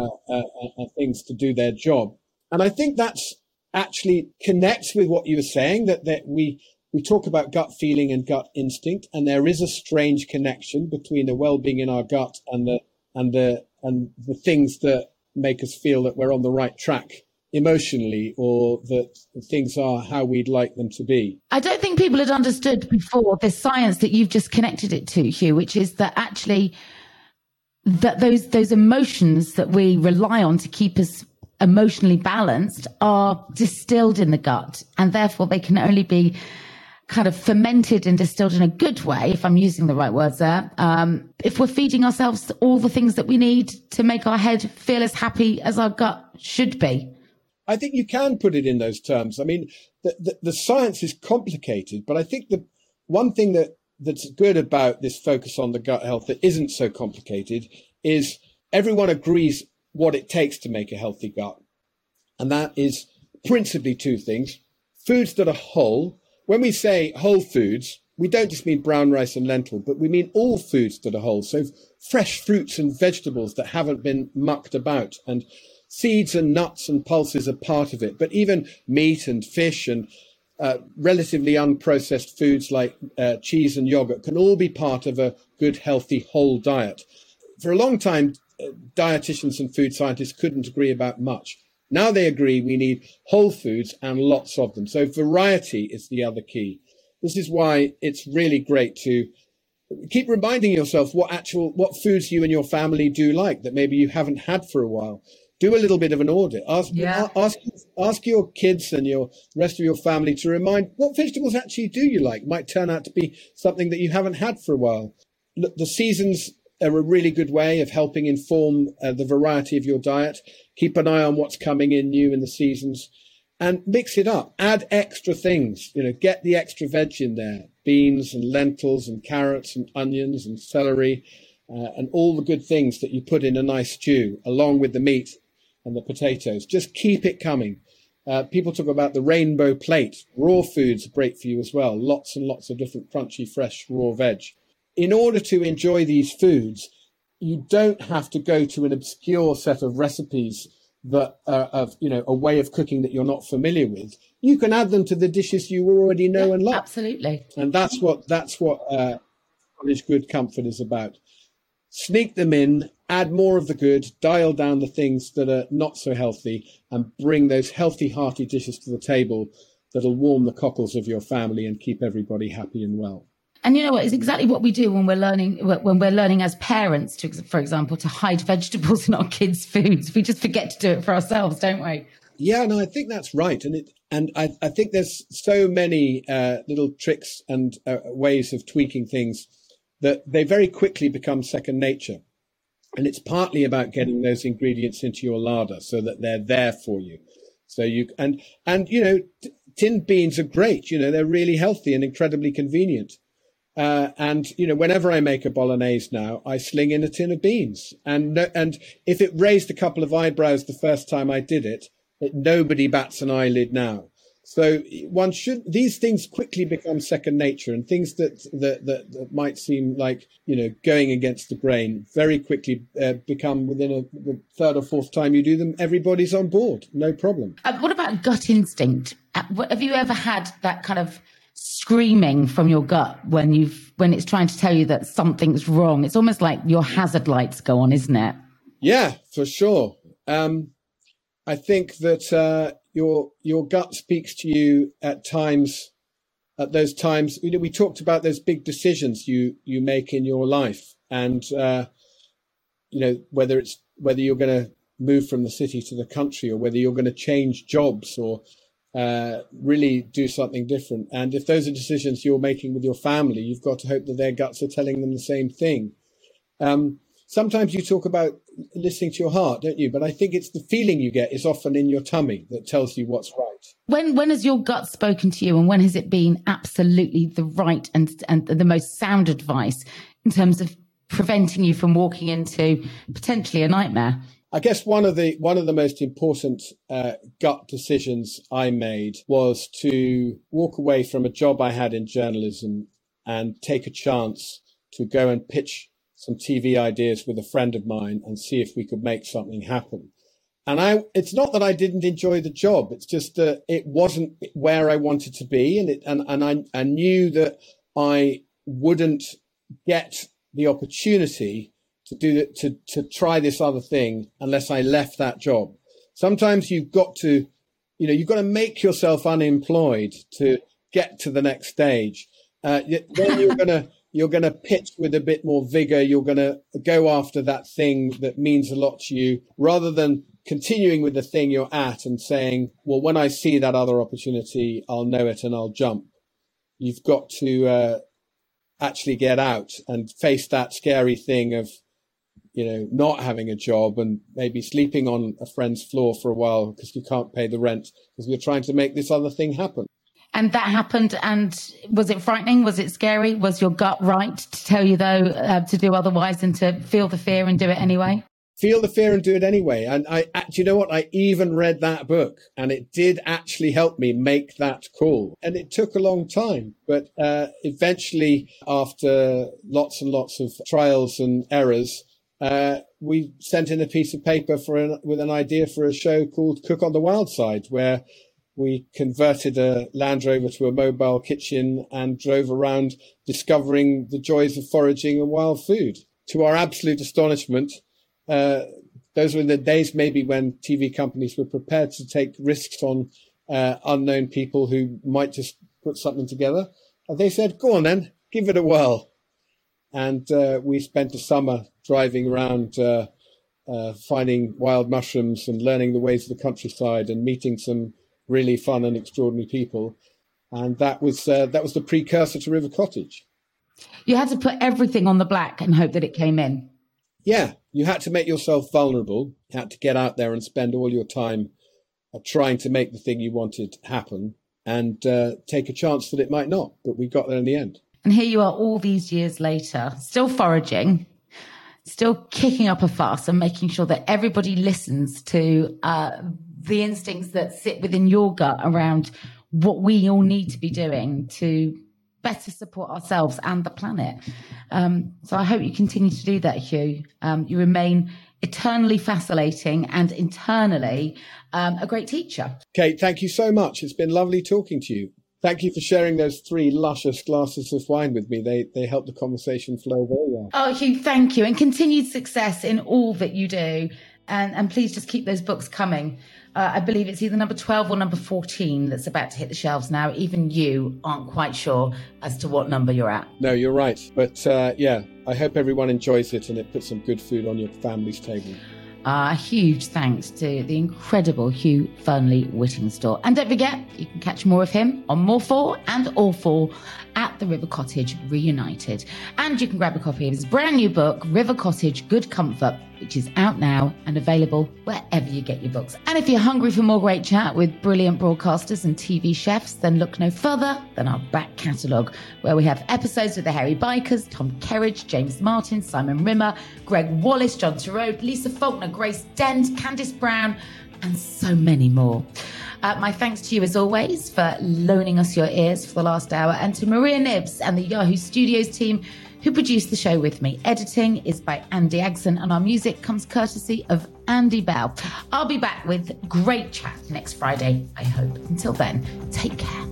and things to do their job. And I think that's actually connects with what you were saying, that we talk about gut feeling and gut instinct, and there is a strange connection between the well-being in our gut and the things that make us feel that we're on the right track emotionally, or that things are how we'd like them to be. I don't think people had understood before the science that you've just connected it to, Hugh, which is that actually that those emotions that we rely on to keep us emotionally balanced are distilled in the gut, and therefore they can only be kind of fermented and distilled in a good way, if I'm using the right words there, if we're feeding ourselves all the things that we need to make our head feel as happy as our gut should be. I think you can put it in those terms. I mean, the science is complicated, but I think the one thing that's good about this focus on the gut health that isn't so complicated is everyone agrees what it takes to make a healthy gut. And that is principally two things: foods that are whole. When we say whole foods, we don't just mean brown rice and lentil, but we mean all foods that are whole. So fresh fruits and vegetables that haven't been mucked about, and seeds and nuts and pulses are part of it. But even meat and fish and relatively unprocessed foods like cheese and yogurt can all be part of a good, healthy, whole diet. For a long time, dietitians and food scientists couldn't agree about much. Now they agree we need whole foods and lots of them. So variety is the other key. This is why it's really great to keep reminding yourself what foods you and your family do like that maybe you haven't had for a while. Do a little bit of an audit. Ask your kids and your rest of your family to remind what vegetables actually do you like. Might turn out to be something that you haven't had for a while. Look, the seasons are a really good way of helping inform the variety of your diet. Keep an eye on what's coming in new in the seasons and mix it up. Add extra things, get the extra veg in there, beans and lentils and carrots and onions and celery and all the good things that you put in a nice stew along with the meat and the potatoes. Just keep it coming. People talk about the rainbow plate. Raw foods are great for you as well. Lots and lots of different crunchy, fresh, raw veg. In order to enjoy these foods, you don't have to go to an obscure set of recipes that of a way of cooking that you're not familiar with. You can add them to the dishes you already know and love. Absolutely. And that's what College Good Comfort is about. Sneak them in, add more of the good, dial down the things that are not so healthy, and bring those healthy, hearty dishes to the table that'll warm the cockles of your family and keep everybody happy and well. And you know what? It's exactly what we do when we're learning as parents, for example, to hide vegetables in our kids' foods. We just forget to do it for ourselves, don't we? Yeah, no, I think that's right. And I think there's so many little tricks and ways of tweaking things that they very quickly become second nature. And it's partly about getting those ingredients into your larder so that they're there for you. So tinned beans are great. They're really healthy and incredibly convenient. Whenever I make a bolognese now, I sling in a tin of beans. And if it raised a couple of eyebrows the first time I did it, nobody bats an eyelid now. So these things quickly become second nature, and things that might seem like, going against the grain very quickly become, within the third or fourth time you do them, everybody's on board, no problem. What about gut instinct? Have you ever had that kind of screaming from your gut when it's trying to tell you that something's wrong? It's almost like your hazard lights go on, isn't it? Yeah, for sure. I think that your gut speaks to you at those times. We talked about those big decisions you make in your life, and whether you're going to move from the city to the country, or whether you're going to change jobs, or really do something different. And if those are decisions you're making with your family, you've got to hope that their guts are telling them the same thing. Sometimes you talk about listening to your heart, don't you? But I think it's the feeling you get is often in your tummy that tells you what's right. When has your gut spoken to you, and when has it been absolutely the right and the most sound advice in terms of preventing you from walking into potentially a nightmare? I guess one of the most important gut decisions I made was to walk away from a job I had in journalism and take a chance to go and pitch some TV ideas with a friend of mine and see if we could make something happen. And it's not that I didn't enjoy the job. It's just that it wasn't where I wanted to be. And I knew that I wouldn't get the opportunity to try this other thing unless I left that job. Sometimes you've got to make yourself unemployed to get to the next stage. Then you're going to pitch with a bit more vigor. You're going to go after that thing that means a lot to you, rather than continuing with the thing you're at and saying, well, when I see that other opportunity, I'll know it and I'll jump. You've got to actually get out and face that scary thing of, not having a job and maybe sleeping on a friend's floor for a while because you can't pay the rent because you're trying to make this other thing happen. And that happened, and was it frightening? Was it scary? Was your gut right to tell you, though, to do otherwise and to feel the fear and do it anyway? Feel the fear and do it anyway. And do you know what? I even read that book, and it did actually help me make that call. And it took a long time, but eventually, after lots and lots of trials and errors, we sent in a piece of paper with an idea for a show called Cook on the Wild Side, where we converted a Land Rover to a mobile kitchen and drove around discovering the joys of foraging and wild food. To our absolute astonishment, those were the days maybe when TV companies were prepared to take risks on unknown people who might just put something together. And they said, go on then, give it a whirl. And we spent a summer driving around finding wild mushrooms and learning the ways of the countryside and meeting some really fun and extraordinary people. And that was the precursor to River Cottage. You had to put everything on the black and hope that it came in. Yeah, you had to make yourself vulnerable. You had to get out there and spend all your time trying to make the thing you wanted happen, and take a chance that it might not. But we got there in the end. And here you are all these years later, still foraging, still kicking up a fuss and making sure that everybody listens to the instincts that sit within your gut around what we all need to be doing to better support ourselves and the planet. So I hope you continue to do that, Hugh. You remain eternally fascinating and internally a great teacher. Kate, thank you so much. It's been lovely talking to you. Thank you for sharing those 3 luscious glasses of wine with me. They helped the conversation flow very well. Oh, Hugh, thank you. And continued success in all that you do. And please just keep those books coming. I believe it's either number 12 or number 14 that's about to hit the shelves now. Even you aren't quite sure as to what number you're at. No, you're right. But I hope everyone enjoys it and it puts some good food on your family's table. A huge thanks to the incredible Hugh Fearnley-Whittingstall. And don't forget, you can catch more of him on More 4 and All 4 at the River Cottage Reunited. And you can grab a copy of his brand new book, River Cottage Good Comfort, which is out now and available wherever you get your books. And if you're hungry for more great chat with brilliant broadcasters and TV chefs, then look no further than our back catalogue, where we have episodes with the Hairy Bikers, Tom Kerridge, James Martin, Simon Rimmer, Greg Wallace, John Turode, Lisa Faulkner, Grace Dent, Candice Brown, and so many more. My thanks to you, as always, for loaning us your ears for the last hour, and to Maria Nibbs and the Yahoo Studios team who produced the show with me. Editing is by Andy Agson, and our music comes courtesy of Andy Bell. I'll be back with great chat next Friday, I hope. Until then, take care.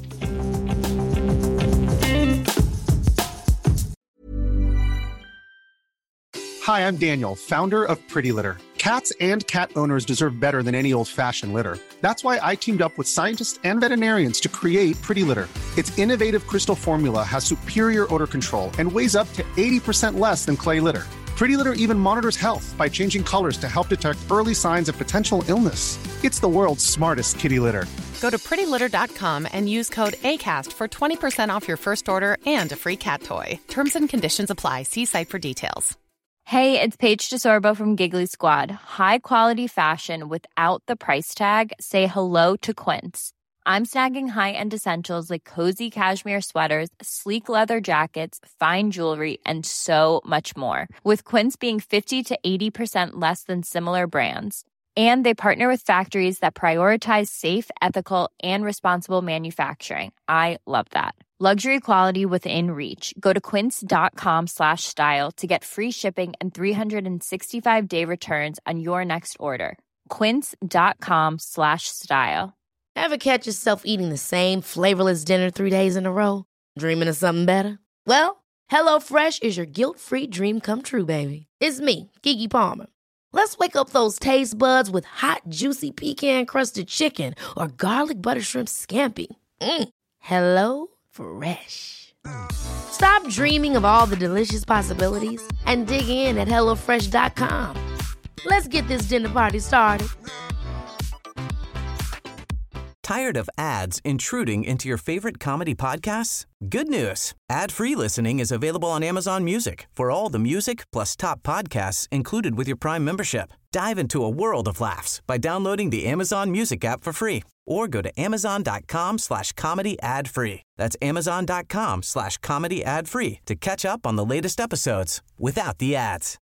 Hi, I'm Daniel, founder of Pretty Litter. Cats and cat owners deserve better than any old-fashioned litter. That's why I teamed up with scientists and veterinarians to create Pretty Litter. Its innovative crystal formula has superior odor control and weighs up to 80% less than clay litter. Pretty Litter even monitors health by changing colors to help detect early signs of potential illness. It's the world's smartest kitty litter. Go to prettylitter.com and use code ACAST for 20% off your first order and a free cat toy. Terms and conditions apply. See site for details. Hey, it's Paige DeSorbo from Giggly Squad. High quality fashion without the price tag. Say hello to Quince. I'm snagging high-end essentials like cozy cashmere sweaters, sleek leather jackets, fine jewelry, and so much more. With Quince being 50 to 80% less than similar brands. And they partner with factories that prioritize safe, ethical, and responsible manufacturing. I love that. Luxury quality within reach. Go to quince.com/style to get free shipping and 365-day returns on your next order. Quince.com/style. Ever catch yourself eating the same flavorless dinner 3 days in a row? Dreaming of something better? Well, HelloFresh is your guilt-free dream come true, baby. It's me, Keke Palmer. Let's wake up those taste buds with hot, juicy pecan-crusted chicken or garlic butter shrimp scampi. Hello Fresh. Stop dreaming of all the delicious possibilities and dig in at HelloFresh.com. Let's get this dinner party started. Tired of ads intruding into your favorite comedy podcasts? Good news. Ad-free listening is available on Amazon Music for all the music plus top podcasts included with your Prime membership. Dive into a world of laughs by downloading the Amazon Music app for free or go to amazon.com/comedy ad-free. That's amazon.com/comedy ad-free to catch up on the latest episodes without the ads.